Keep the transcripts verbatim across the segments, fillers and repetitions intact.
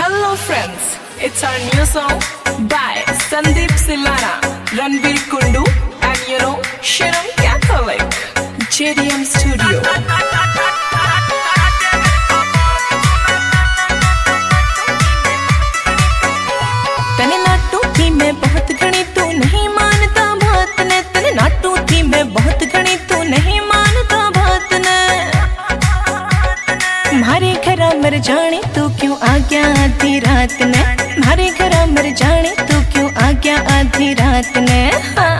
Hello friends, it's our new song by Sandeep Silana, Ranveer Kundu and you know Shiram Catholic, J D M Studio. तने नाटू थी मैं बहुत घनी तू नहीं मानता बात ने, तने नाटू थी मैं बहुत घनी तू नहीं मानता बात ने। मारे घरा मर जाने तू क्यों आ गया आधी रात ने, मारे घरा मर जाने तू क्यों आ गया आधी रात ने। हाँ।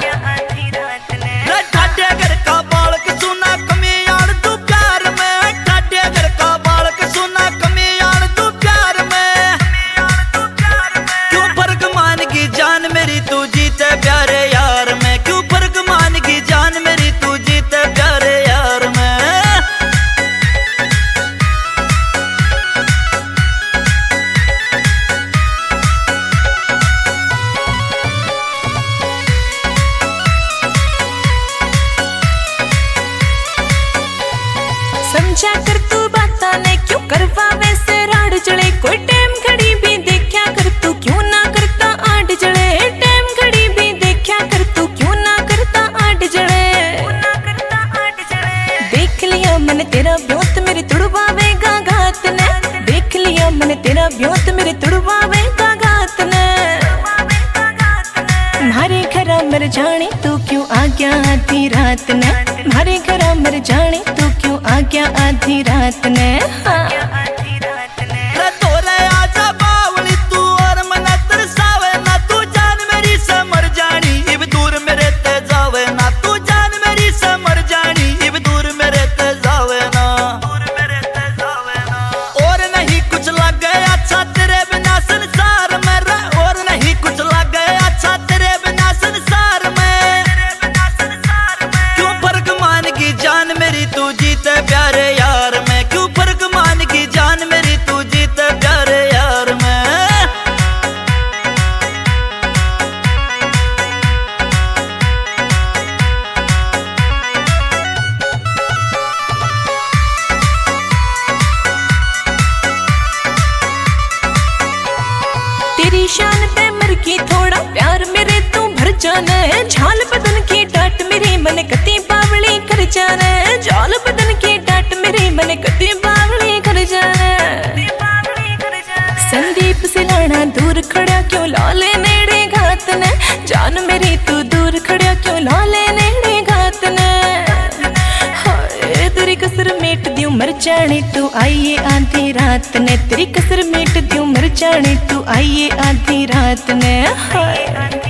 समझा कर तू बाता ने क्यों करवा वैसे राड जले, कोई टाइम घड़ी भी देखा कर तू क्यों ना करता आठ जले। टाइम घड़ी भी देखा कर तू क्यों ना करता आठ जले। देख लिया मैंने तेरा ब्योत मेरे तुड़वावेगा घात ने, देख लिया मैंने तेरा ब्योत मेरे तुड़वावेगा घात ने। मारे घरा मर जाने तू क्यों आ गया आधी रात ने, मारे घरा मर जाने तू क्यों आ गया आधी रात ने। हाँ। तेरी शान पे मर की थोड़ा प्यार मेरे तू भर जाना है। झाल बदन की डांट मेरी मन कती बावली कर जाना है, झाल बदन की डांट मेरी मन कती बावली कर जाना है। संदीप सिलाना दूर खड़ा क्यों लाले नेड़े घात ने, जान मेरी तू दूर खड़ा क्यों लाले नेड़े घात ने। हाय तेरी कसर मेट दियो मर जाने तू आइए आधी रात ने, तेरी कसर मेट दियो मर जाने तू आइए आधी रात ने। हाय।